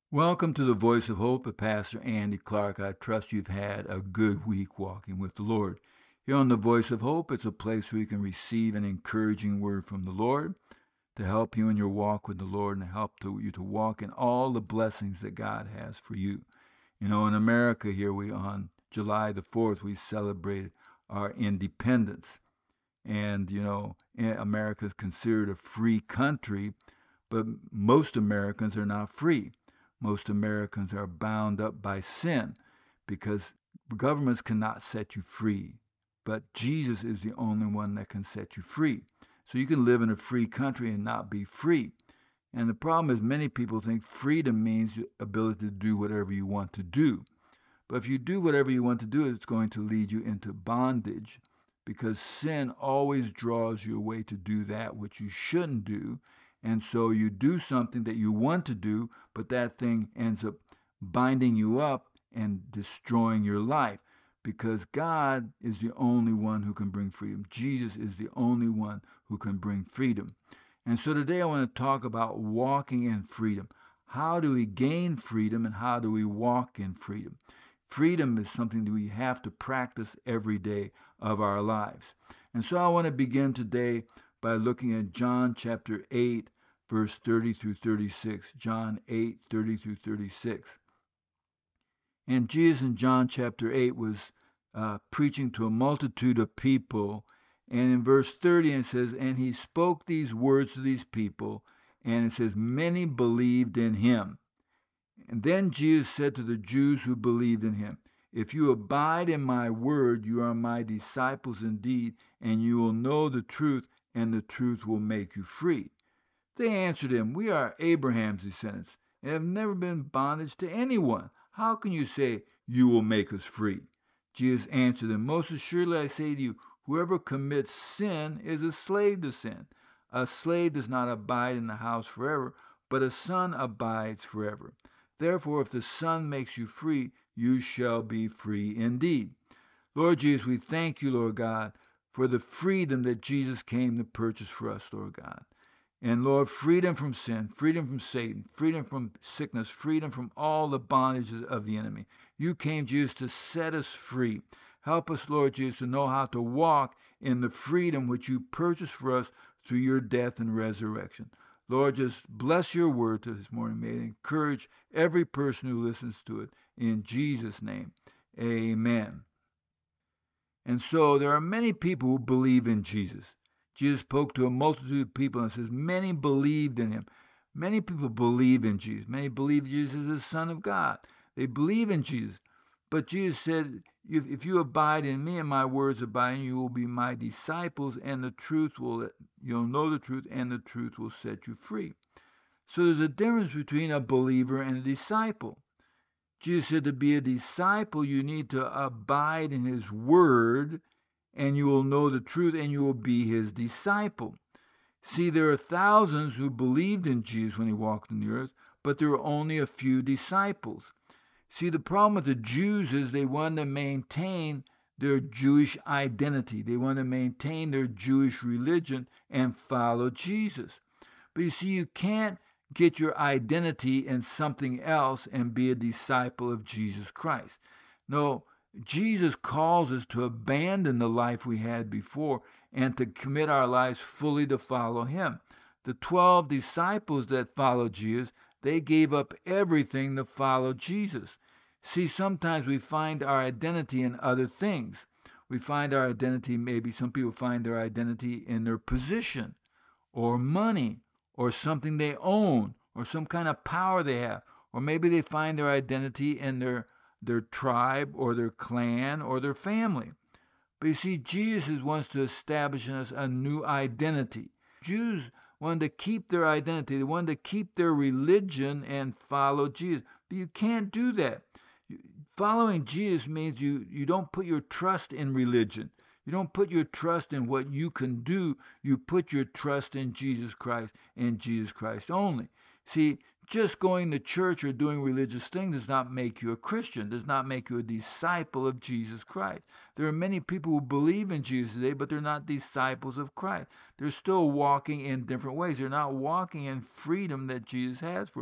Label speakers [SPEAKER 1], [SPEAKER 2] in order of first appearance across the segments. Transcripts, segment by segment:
[SPEAKER 1] Welcome to the Voice of Hope with Pastor Andy Clark. I trust you've had a good week walking with the Lord. Here on the Voice of Hope, it's a place where you can receive an encouraging word from the Lord to help you in your walk with the Lord and you to walk in all the blessings that God has for you. In America here, we on July the 4th, we celebrated our independence. And, America is considered a free country, but most Americans are not free. Most Americans are bound up by sin because governments cannot set you free. But Jesus is the only one that can set you free. So you can live in a free country and not be free. And the problem is, many people think freedom means the ability to do whatever you want to do. But if you do whatever you want to do, it's going to lead you into bondage because sin always draws you away to do that which you shouldn't do. And so you do something that you want to do, but that thing ends up binding you up and destroying your life because God is the only one who can bring freedom. Jesus is the only one who can bring freedom. And so today I want to talk about walking in freedom. How do we gain freedom and how do we walk in freedom? Freedom is something that we have to practice every day of our lives. And so I want to begin today by looking at John chapter 8, verse 30 through 36. John 8, 30 through 36. And Jesus in John chapter 8 was preaching to a multitude of people. And in verse 30 it says, and he spoke these words to these people. And it says, many believed in him. And then Jesus said to the Jews who believed in him, if you abide in my word, you are my disciples indeed, and you will know the truth, and the truth will make you free. They answered him, we are Abraham's descendants, and have never been in bondage to anyone. How can you say, you will make us free? Jesus answered them, most assuredly I say to you, whoever commits sin is a slave to sin. A slave does not abide in the house forever, but a son abides forever. Therefore, if the Son makes you free, you shall be free indeed. Lord Jesus, we thank you, Lord God, for the freedom that Jesus came to purchase for us, Lord God. And Lord, freedom from sin, freedom from Satan, freedom from sickness, freedom from all the bondages of the enemy. You came, Jesus, to set us free. Help us, Lord Jesus, to know how to walk in the freedom which you purchased for us through your death and resurrection. Lord, just bless your word to this morning. May it encourage every person who listens to it. In Jesus' name, amen. And so there are many people who believe in Jesus. Jesus spoke to a multitude of people and says, many believed in him. Many people believe in Jesus. Many believe Jesus is the Son of God. They believe in Jesus. But Jesus said, if you abide in me and my words abide in you, you will be my disciples, and you'll know the truth, and the truth will set you free. So there's a difference between a believer and a disciple. Jesus said to be a disciple, you need to abide in his word, and you will know the truth, and you will be his disciple. See, there are thousands who believed in Jesus when he walked on the earth, but there were only a few disciples. See, the problem with the Jews is they wanted to maintain their Jewish identity. They wanted to maintain their Jewish religion and follow Jesus. But you see, you can't get your identity in something else and be a disciple of Jesus Christ. No, Jesus calls us to abandon the life we had before and to commit our lives fully to follow him. The 12 disciples that followed Jesus, they gave up everything to follow Jesus. See, sometimes we find our identity in other things. We find our identity, maybe some people find their identity in their position or money or something they own or some kind of power they have. Or maybe they find their identity in their tribe or their clan or their family. But you see, Jesus wants to establish in us a new identity. Jews wanted to keep their identity. They wanted to keep their religion and follow Jesus. But you can't do that. Following Jesus means you don't put your trust in religion. You don't put your trust in what you can do. You put your trust in Jesus Christ and Jesus Christ only. See, just going to church or doing religious things does not make you a Christian, does not make you a disciple of Jesus Christ. There are many people who believe in Jesus today, but they're not disciples of Christ. They're still walking in different ways. They're not walking in freedom that Jesus has for them.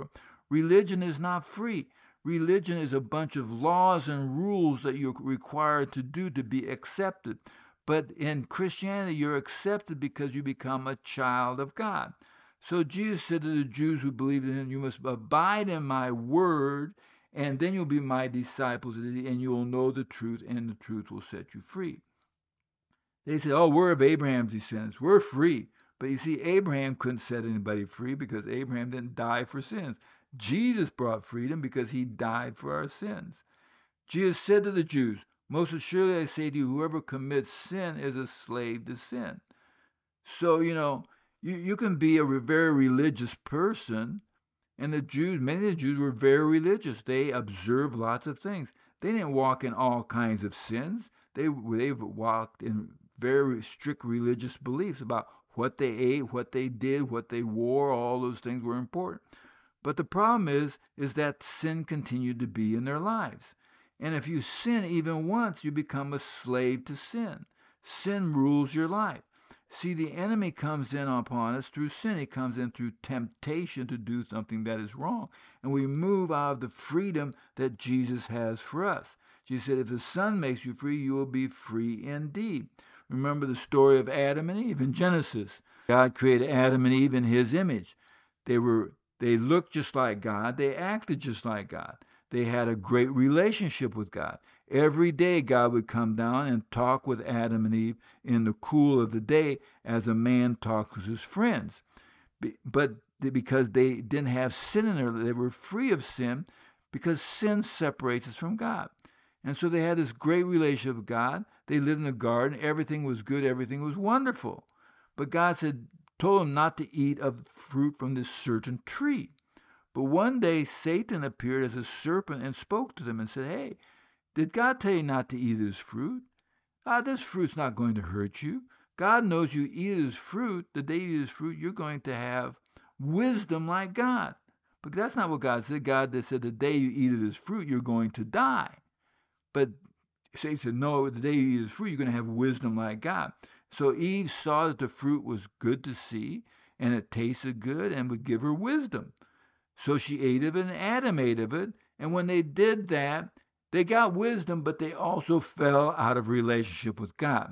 [SPEAKER 1] Religion is not free. Religion is a bunch of laws and rules that you're required to do to be accepted. But in Christianity, you're accepted because you become a child of God. So Jesus said to the Jews who believed in him, you must abide in my word, and then you'll be my disciples, and you'll know the truth, and the truth will set you free. They said, oh, we're of Abraham's descendants. We're free. But you see, Abraham couldn't set anybody free because Abraham didn't die for sins. Jesus brought freedom because he died for our sins. Jesus said to the Jews, most assuredly I say to you, whoever commits sin is a slave to sin. So, you can be a very religious person, and many of the Jews were very religious. They observed lots of things. They didn't walk in all kinds of sins. They walked in very strict religious beliefs about what they ate, what they did, what they wore. All those things were important. But the problem is that sin continued to be in their lives. And if you sin even once, you become a slave to sin. Sin rules your life. See, the enemy comes in upon us through sin. He comes in through temptation to do something that is wrong. And we move out of the freedom that Jesus has for us. Jesus said, if the Son makes you free, you will be free indeed. Remember the story of Adam and Eve in Genesis. God created Adam and Eve in his image. They looked just like God. They acted just like God. They had a great relationship with God. Every day God would come down and talk with Adam and Eve in the cool of the day as a man talks with his friends. But because they didn't have sin in their life, they were free of sin because sin separates us from God. And so they had this great relationship with God. They lived in the garden. Everything was good. Everything was wonderful. But God told them not to eat of fruit from this certain tree. But one day Satan appeared as a serpent and spoke to them and said, hey, did God tell you not to eat this fruit? This fruit's not going to hurt you. God knows you eat this fruit. The day you eat this fruit, you're going to have wisdom like God. But that's not what God said. God said the day you eat of this fruit, you're going to die. But Satan said, no, the day you eat this fruit, you're going to have wisdom like God. So Eve saw that the fruit was good to see, and it tasted good and would give her wisdom. So she ate of it, and Adam ate of it. And when they did that, they got wisdom, but they also fell out of relationship with God.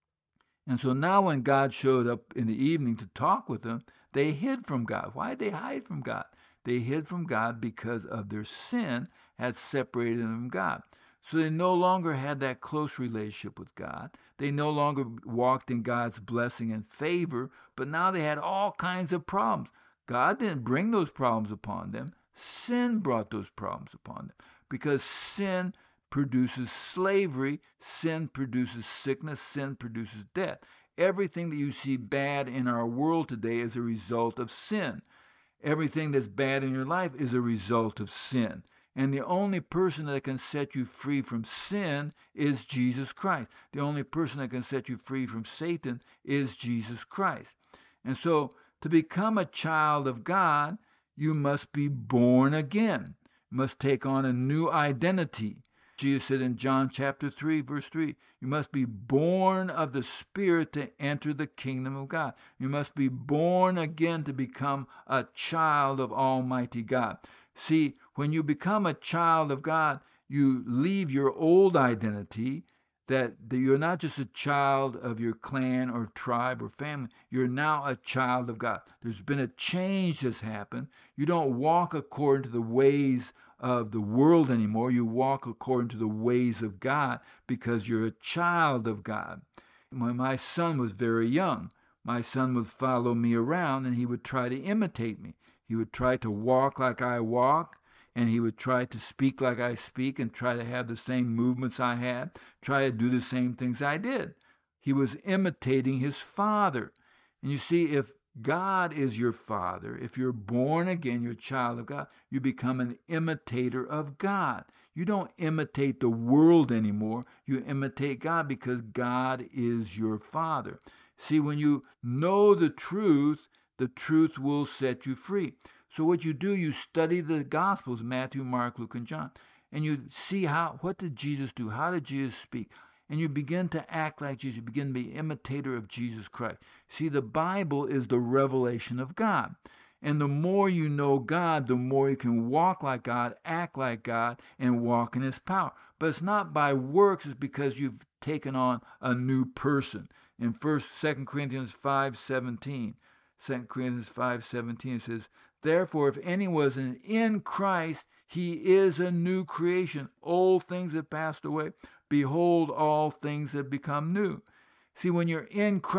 [SPEAKER 1] And so now when God showed up in the evening to talk with them, they hid from God. Why did they hide from God? They hid from God because of their sin had separated them from God. So they no longer had that close relationship with God. They no longer walked in God's blessing and favor, but now they had all kinds of problems. God didn't bring those problems upon them. Sin brought those problems upon them because sin produces slavery, sin produces sickness, sin produces death. Everything that you see bad in our world today is a result of sin. Everything that's bad in your life is a result of sin. And the only person that can set you free from sin is Jesus Christ. The only person that can set you free from Satan is Jesus Christ. And so to become a child of God, you must be born again. You must take on a new identity. Jesus said in John chapter 3, verse 3, you must be born of the Spirit to enter the kingdom of God. You must be born again to become a child of Almighty God. See, when you become a child of God, you leave your old identity, that you're not just a child of your clan or tribe or family. You're now a child of God. There's been a change that's happened. You don't walk according to the ways of the world anymore. You walk according to the ways of God because you're a child of God. When my son was very young, my son would follow me around and he would try to imitate me. He would try to walk like I walk, and he would try to speak like I speak and try to have the same movements I had, try to do the same things I did. He was imitating his father. And you see, if God is your father, if you're born again, you're a child of God, you become an imitator of God. You don't imitate the world anymore. You imitate God because God is your father. See, when you know the truth will set you free. So what you do, you study the Gospels, Matthew, Mark, Luke, and John, and you see what did Jesus do? How did Jesus speak? And you begin to act like Jesus. You begin to be an imitator of Jesus Christ. See, the Bible is the revelation of God. And the more you know God, the more you can walk like God, act like God, and walk in His power. But it's not by works, it's because you've taken on a new person. In 2 Corinthians 5:17, 2 Corinthians 5:17 it says, therefore, if anyone is in Christ, he is a new creation. Old things have passed away. Behold, all things have become new. See, when you're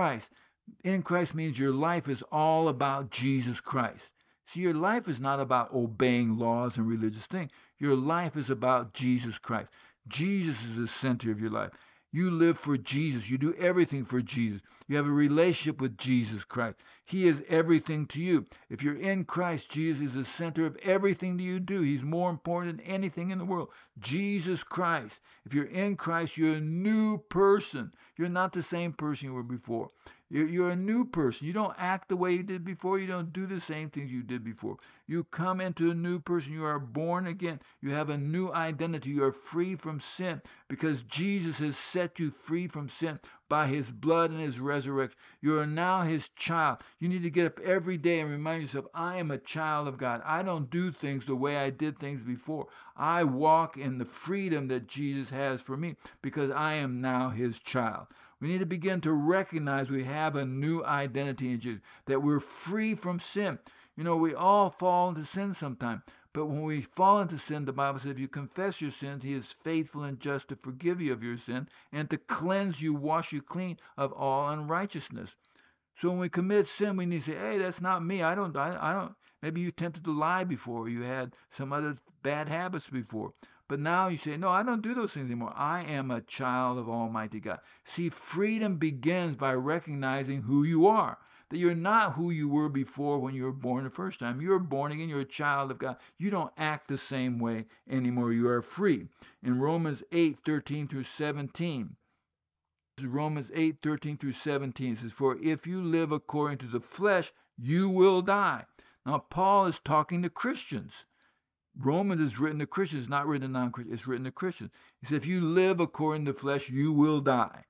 [SPEAKER 1] in Christ means your life is all about Jesus Christ. See, your life is not about obeying laws and religious things. Your life is about Jesus Christ. Jesus is the center of your life. You live for Jesus. You do everything for Jesus. You have a relationship with Jesus Christ. He is everything to you. If you're in Christ, Jesus is the center of everything that you do. He's more important than anything in the world. Jesus Christ. If you're in Christ, you're a new person. You're not the same person you were before. You're a new person. You don't act the way you did before. You don't do the same things you did before. You come into a new person. You are born again. You have a new identity. You are free from sin because Jesus has set you free from sin by His blood and His resurrection. You are now His child. You need to get up every day and remind yourself, I am a child of God. I don't do things the way I did things before. I walk in the freedom that Jesus has for me because I am now His child. We need to begin to recognize we have a new identity in Jesus, that we're free from sin. You know, we all fall into sin sometime. But when we fall into sin, the Bible says if you confess your sins, He is faithful and just to forgive you of your sin and to cleanse you, wash you clean of all unrighteousness. So when we commit sin, we need to say, hey, that's not me. I don't. Maybe you tempted to lie before. You had some other bad habits before. But now you say, no, I don't do those things anymore. I am a child of Almighty God. See, freedom begins by recognizing who you are. That you're not who you were before when you were born the first time. You're born again. You're a child of God. You don't act the same way anymore. You are free. In Romans 8:13 through 17, Romans 8:13 through 17 says, for if you live according to the flesh, you will die. Now, Paul is talking to Christians. Romans is written to Christians, not written to non-Christians. It's written to Christians. He said, if you live according to the flesh, you will die.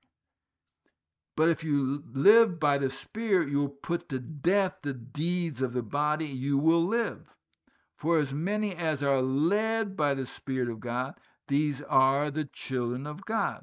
[SPEAKER 1] But if you live by the Spirit, you will put to death the deeds of the body, you will live. For as many as are led by the Spirit of God, these are the children of God.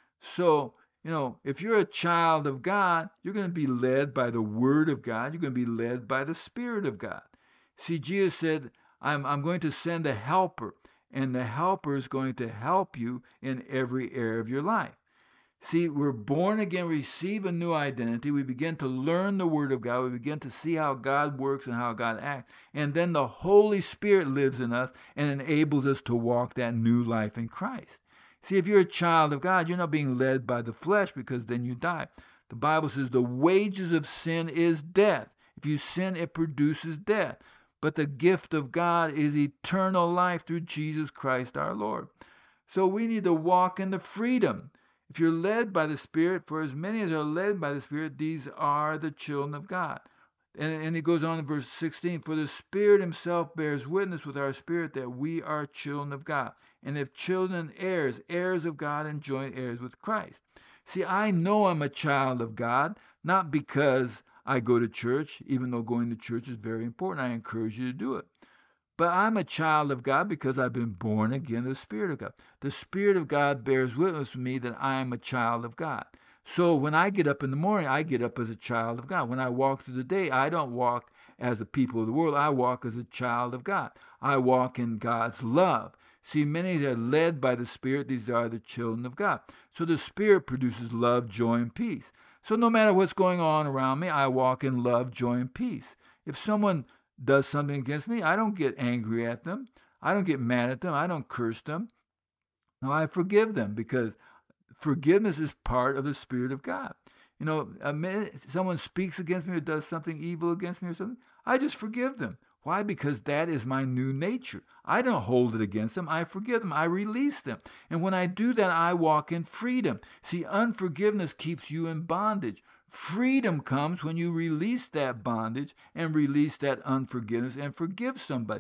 [SPEAKER 1] So, if you're a child of God, you're going to be led by the Word of God. You're going to be led by the Spirit of God. See, Jesus said, I'm going to send a helper, and the helper is going to help you in every area of your life. See, we're born again, receive a new identity. We begin to learn the Word of God. We begin to see how God works and how God acts. And then the Holy Spirit lives in us and enables us to walk that new life in Christ. See, if you're a child of God, you're not being led by the flesh because then you die. The Bible says the wages of sin is death. If you sin, it produces death. But the gift of God is eternal life through Jesus Christ our Lord. So we need to walk in the freedom. If you're led by the Spirit, for as many as are led by the Spirit, these are the children of God. And it goes on in verse 16, for the Spirit Himself bears witness with our spirit that we are children of God. And if children, heirs, heirs of God and joint heirs with Christ. See, I know I'm a child of God, not because I go to church, even though going to church is very important. I encourage you to do it. But I'm a child of God because I've been born again of the Spirit of God. The Spirit of God bears witness with me that I am a child of God. So when I get up in the morning, I get up as a child of God. When I walk through the day, I don't walk as the people of the world. I walk as a child of God. I walk in God's love. See, many are led by the Spirit. These are the children of God. So the Spirit produces love, joy, and peace. So no matter what's going on around me, I walk in love, joy, and peace. If someone does something against me, I don't get angry at them. I don't get mad at them. I don't curse them. No, I forgive them because forgiveness is part of the Spirit of God. A minute someone speaks against me or does something evil against me or something, I just forgive them. Why? Because that is my new nature. I don't hold it against them. I forgive them. I release them. And when I do that, I walk in freedom. See, unforgiveness keeps you in bondage. Freedom comes when you release that bondage and release that unforgiveness and forgive somebody.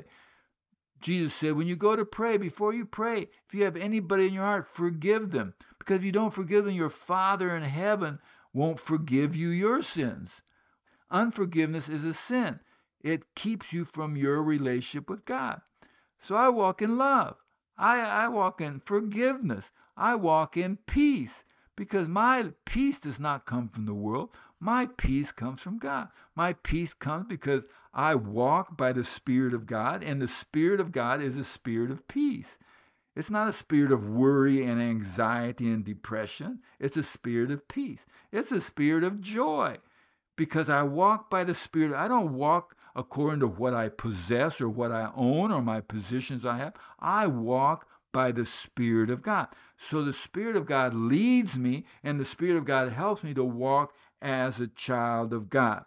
[SPEAKER 1] Jesus said, when you go to pray, before you pray, if you have anybody in your heart, forgive them. Because if you don't forgive them, your Father in heaven won't forgive you your sins. Unforgiveness is a sin. it keeps you from your relationship with God. So I walk in love. I walk in forgiveness. I walk in peace because my peace does not come from the world. My peace comes from God. My peace comes because I walk by the Spirit of God, and the Spirit of God is a spirit of peace. It's not a spirit of worry and anxiety and depression. It's a spirit of peace. It's a spirit of joy because I walk by the Spirit. I don't walk according to what I possess or what I own or my positions I have. I walk by the Spirit of God. So the Spirit of God leads me, and the Spirit of God helps me to walk as a child of God.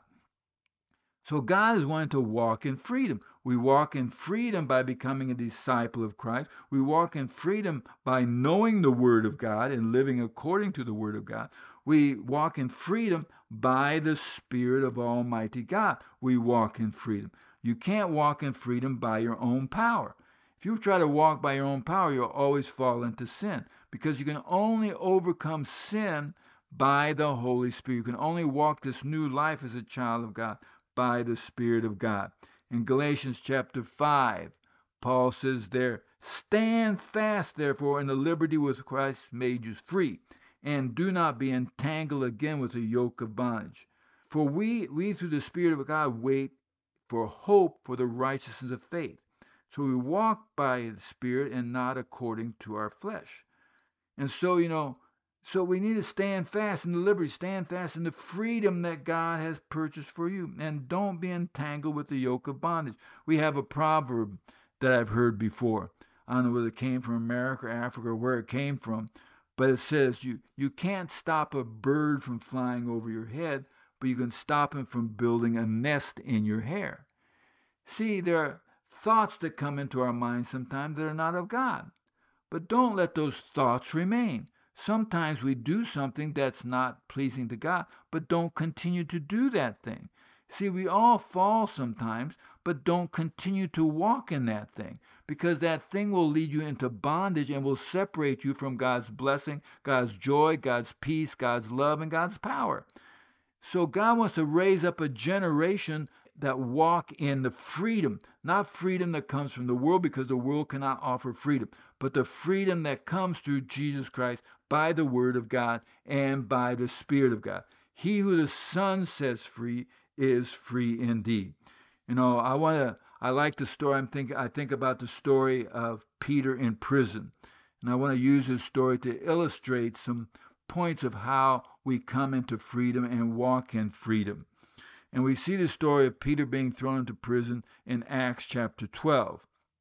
[SPEAKER 1] So God is wanting to walk in freedom. We walk in freedom by becoming a disciple of Christ. We walk in freedom by knowing the Word of God and living according to the Word of God. We walk in freedom by the Spirit of Almighty God. We walk in freedom. You can't walk in freedom by your own power. If you try to walk by your own power, you'll always fall into sin because you can only overcome sin by the Holy Spirit. You can only walk this new life as a child of God by the Spirit of God. In Galatians chapter 5, Paul says there, stand fast, therefore, in the liberty with Christ made you free, and do not be entangled again with a yoke of bondage. For we through the Spirit of God wait for hope for the righteousness of faith. So we walk by the Spirit and not according to our flesh. And so, so we need to stand fast in the liberty, stand fast in the freedom that God has purchased for you. And don't be entangled with the yoke of bondage. We have a proverb that I've heard before. I don't know whether it came from America or Africa or where it came from, but it says you can't stop a bird from flying over your head, but you can stop him from building a nest in your hair. See, there are thoughts that come into our minds sometimes that are not of God. But don't let those thoughts remain. Sometimes we do something that's not pleasing to God, but don't continue to do that thing. See, we all fall sometimes, but don't continue to walk in that thing because that thing will lead you into bondage and will separate you from God's blessing, God's joy, God's peace, God's love, and God's power. So God wants to raise up a generation that walk in the freedom, not freedom that comes from the world because the world cannot offer freedom, but the freedom that comes through Jesus Christ by the Word of God and by the Spirit of God. He who the Son sets free is free indeed. I like the story. I think about the story of Peter in prison, and I want to use this story to illustrate some points of how we come into freedom and walk in freedom. And we see the story of Peter being thrown into prison in Acts chapter 12.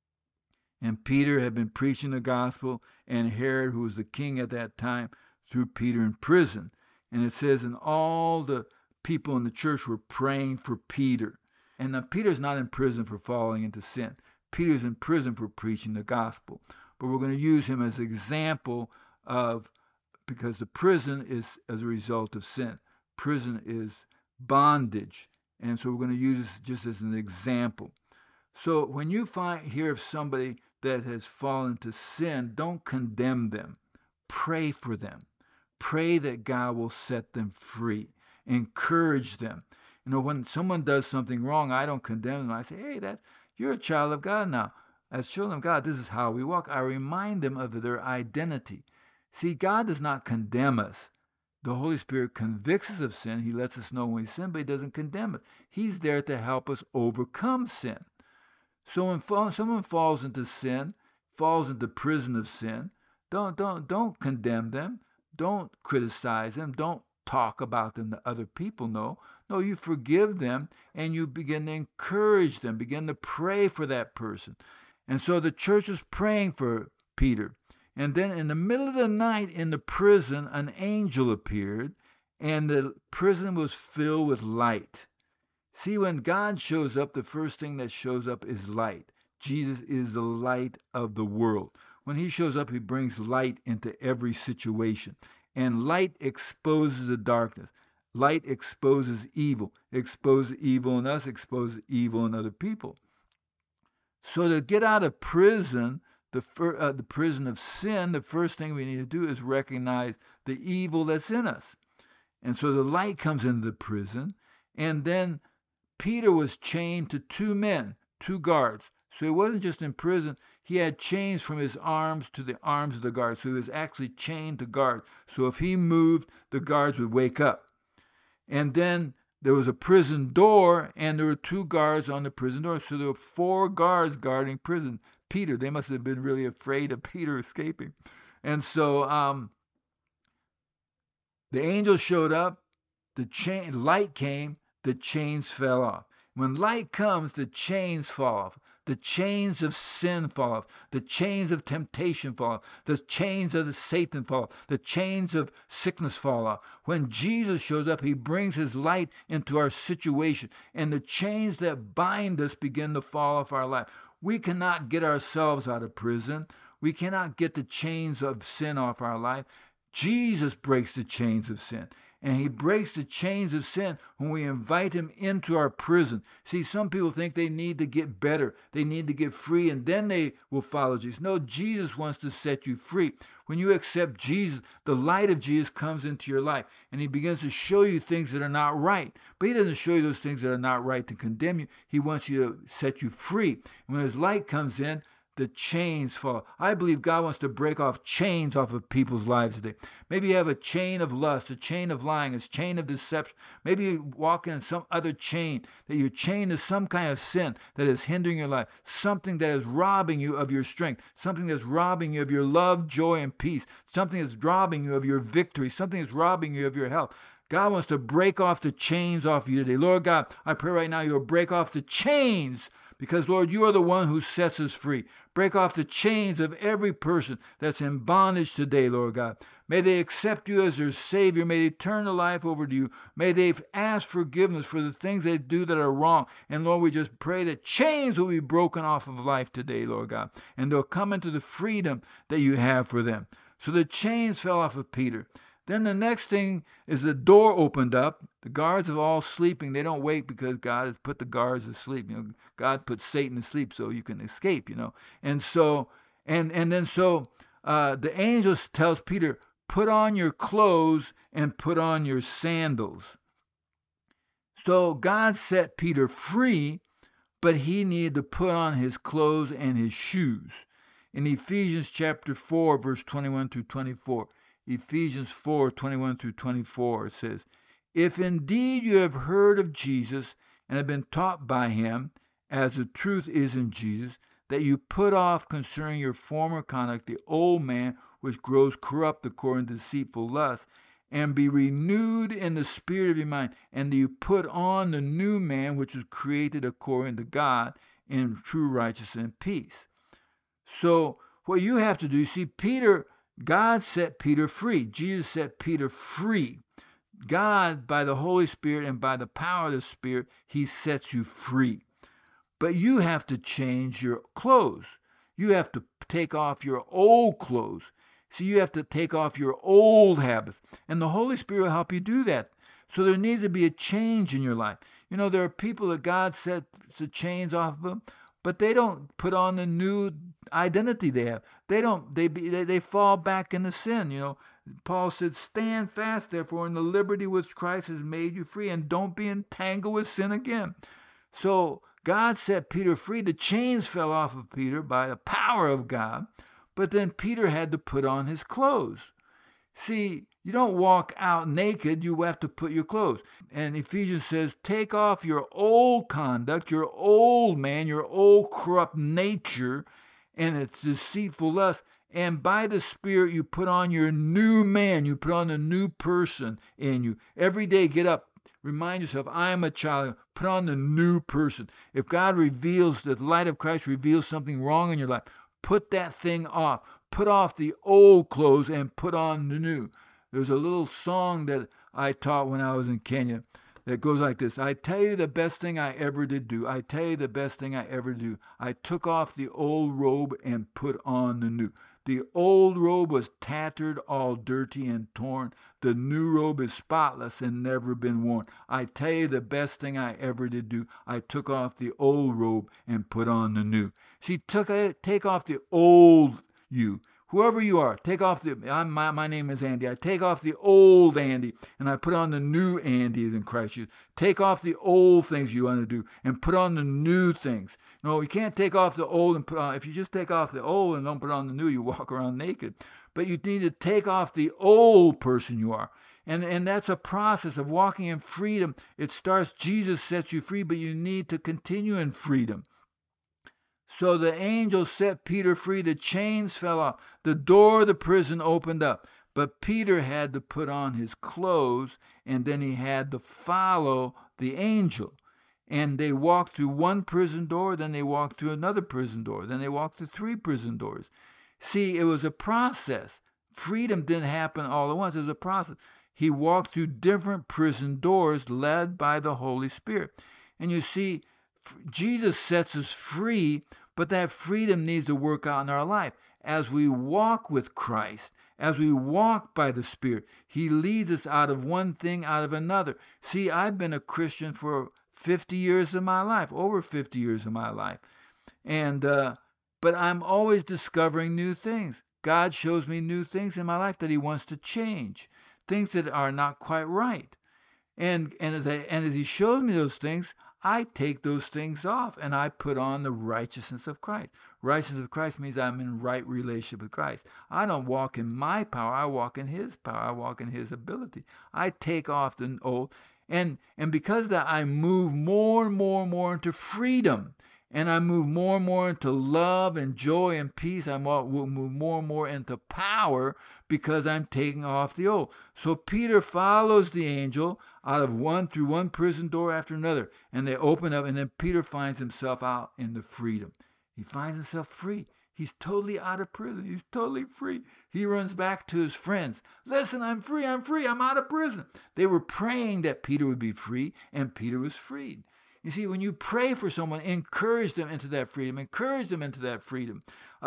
[SPEAKER 1] And Peter had been preaching the gospel, and Herod, who was the king at that time, threw Peter in prison. And it says, and all the people in the church were praying for Peter. And now Peter's not in prison for falling into sin. Peter's in prison for preaching the gospel. But we're going to use him as an example of, because the prison is as a result of sin. Prison is bondage. And so we're going to use this just as an example. So when you hear of somebody that has fallen to sin, don't condemn them. Pray for them. Pray that God will set them free. Encourage them. When someone does something wrong, I don't condemn them. I say, hey, you're a child of God now. As children of God, this is how we walk. I remind them of their identity. See, God does not condemn us. The Holy Spirit convicts us of sin. He lets us know when we sin, but He doesn't condemn us. He's there to help us overcome sin. So when someone falls into sin, falls into prison of sin, don't condemn them. Don't criticize them. Don't talk about them to other people. No, you forgive them and you begin to encourage them. Begin to pray for that person. And so the church is praying for Peter. And then in the middle of the night in the prison, an angel appeared, and the prison was filled with light. See, when God shows up, the first thing that shows up is light. Jesus is the light of the world. When He shows up, He brings light into every situation. And light exposes the darkness. Light exposes evil. Exposes evil in us, exposes evil in other people. So to get out of prison, the prison of sin, the first thing we need to do is recognize the evil that's in us. And so the light comes into the prison, and then Peter was chained to two men, two guards. So he wasn't just in prison. He had chains from his arms to the arms of the guards. So he was actually chained to guards. So if he moved, the guards would wake up. And then there was a prison door, and there were two guards on the prison door. So there were four guards guarding prison. Peter, they must have been really afraid of Peter escaping. And so the angel showed up, light came, the chains fell off. When light comes, the chains fall off. The chains of sin fall off. The chains of temptation fall off. The chains of Satan fall off. The chains of sickness fall off. When Jesus shows up, he brings his light into our situation, and the chains that bind us begin to fall off our life. We cannot get ourselves out of prison. We cannot get the chains of sin off our life. Jesus breaks the chains of sin. And he breaks the chains of sin when we invite him into our prison. See, some people think they need to get better. They need to get free, and then they will follow Jesus. No, Jesus wants to set you free. When you accept Jesus, the light of Jesus comes into your life, and he begins to show you things that are not right. But he doesn't show you those things that are not right to condemn you. He wants you to set you free. And when his light comes in, the chains fall. I believe God wants to break off chains off of people's lives today. Maybe you have a chain of lust, a chain of lying, a chain of deception. Maybe you walk in some other chain, that you're chained to some kind of sin that is hindering your life, something that is robbing you of your strength, something that's robbing you of your love, joy, and peace, something that's robbing you of your victory, something that's robbing you of your health. God wants to break off the chains off you today. Lord God, I pray right now you'll break off the chains, because, Lord, you are the one who sets us free. Break off the chains of every person that's in bondage today, Lord God. May they accept you as their Savior. May they turn their life over to you. May they ask forgiveness for the things they do that are wrong. And, Lord, we just pray that chains will be broken off of life today, Lord God. And they'll come into the freedom that you have for them. So the chains fell off of Peter. Then the next thing is the door opened up. The guards are all sleeping. They don't wake because God has put the guards asleep. God put Satan asleep so you can escape. And so, the angel tells Peter, put on your clothes and put on your sandals. So God set Peter free, but he needed to put on his clothes and his shoes. In Ephesians chapter 4, verse 21 through 24. Ephesians 4:21 through 24, it says, if indeed you have heard of Jesus and have been taught by him, as the truth is in Jesus, that you put off concerning your former conduct the old man which grows corrupt according to deceitful lust, and be renewed in the spirit of your mind, and that you put on the new man which was created according to God in true righteousness and peace. So what you have to do, see, God set Peter free. Jesus set Peter free. God, by the Holy Spirit and by the power of the Spirit, he sets you free. But you have to change your clothes. You have to take off your old clothes. So you have to take off your old habits. And the Holy Spirit will help you do that. So there needs to be a change in your life. There are people that God sets the chains off of them, but they don't put on the new identity they have. They fall back into sin. Paul said, stand fast, therefore, in the liberty which Christ has made you free, and don't be entangled with sin again. So God set Peter free. The chains fell off of Peter by the power of God, but then Peter had to put on his clothes. See, you don't walk out naked, you have to put your clothes. And Ephesians says, take off your old conduct, your old man, your old corrupt nature, and its deceitful lust. And by the Spirit, you put on your new man. You put on a new person in you. Every day, get up. Remind yourself, I am a child. Put on the new person. If God reveals, the light of Christ reveals something wrong in your life, put that thing off. Put off the old clothes and put on the new. There's a little song that I taught when I was in Kenya that goes like this. I tell you the best thing I ever did do. I tell you the best thing I ever do. I took off the old robe and put on the new. The old robe was tattered, all dirty and torn. The new robe is spotless and never been worn. I tell you the best thing I ever did do. I took off the old robe and put on the new. See, take off the old you. Whoever you are, take off my name is Andy. I take off the old Andy and I put on the new Andy in Christ Jesus. Take off the old things you want to do and put on the new things. No, you can't take off the old and put on. If you just take off the old and don't put on the new, you walk around naked. But you need to take off the old person you are. And that's a process of walking in freedom. It starts, Jesus sets you free, but you need to continue in freedom. So the angel set Peter free. The chains fell off. The door of the prison opened up. But Peter had to put on his clothes, and then he had to follow the angel. And they walked through one prison door, then they walked through another prison door, then they walked through 3 prison doors. See, it was a process. Freedom didn't happen all at once. It was a process. He walked through different prison doors led by the Holy Spirit. And you see, Jesus sets us free, but that freedom needs to work out in our life. As we walk with Christ, as we walk by the Spirit, He leads us out of one thing out of another. See, I've been a Christian for 50 years of my life, over 50 years of my life. And but I'm always discovering new things. God shows me new things in my life that He wants to change, things that are not quite right. And as He shows me those things, I take those things off and I put on the righteousness of Christ. Righteousness of Christ means I'm in right relationship with Christ. I don't walk in my power. I walk in His power. I walk in His ability. I take off the old. And because of that, I move more and more and more into freedom. And I move more and more into love and joy and peace. I will move more and more into power because I'm taking off the old. So Peter follows the angel out of through one prison door after another. And they open up, and then Peter finds himself out in the freedom. He finds himself free. He's totally out of prison. He's totally free. He runs back to his friends. Listen, I'm free. I'm free. I'm out of prison. They were praying that Peter would be free, and Peter was freed. You see, when you pray for someone, encourage them into that freedom. Encourage them into that freedom.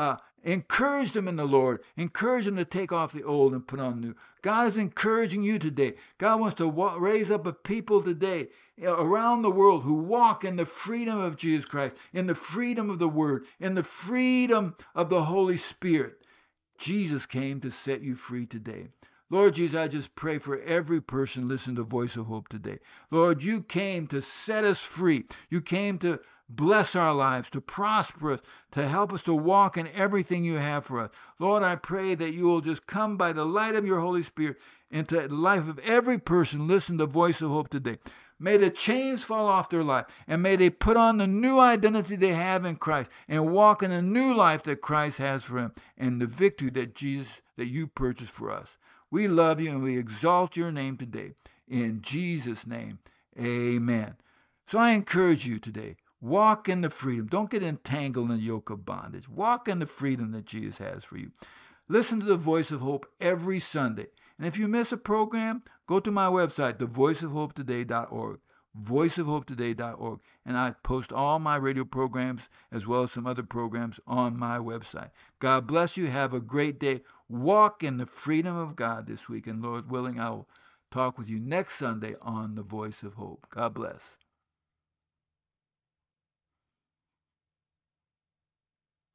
[SPEAKER 1] Encourage them in the Lord. Encourage them to take off the old and put on new. God is encouraging you today. God wants to raise up a people today around the world who walk in the freedom of Jesus Christ, in the freedom of the Word, in the freedom of the Holy Spirit. Jesus came to set you free today. Lord Jesus, I just pray for every person listening to Voice of Hope today. Lord, you came to set us free. You came to bless our lives, to prosper us, to help us to walk in everything you have for us. Lord, I pray that you will just come by the light of your Holy Spirit into the life of every person listening to Voice of Hope today. May the chains fall off their life, and may they put on the new identity they have in Christ and walk in a new life that Christ has for them and the victory that you purchased for us. We love you and we exalt your name today. In Jesus' name, amen. So I encourage you today, walk in the freedom. Don't get entangled in the yoke of bondage. Walk in the freedom that Jesus has for you. Listen to the Voice of Hope every Sunday. And if you miss a program, go to my website, thevoiceofhopetoday.org, voiceofhopetoday.org, and I post all my radio programs as well as some other programs on my website. God bless you. Have a great day. Walk in the freedom of God this week, and Lord willing, I will talk with you next Sunday on The Voice of Hope. God bless.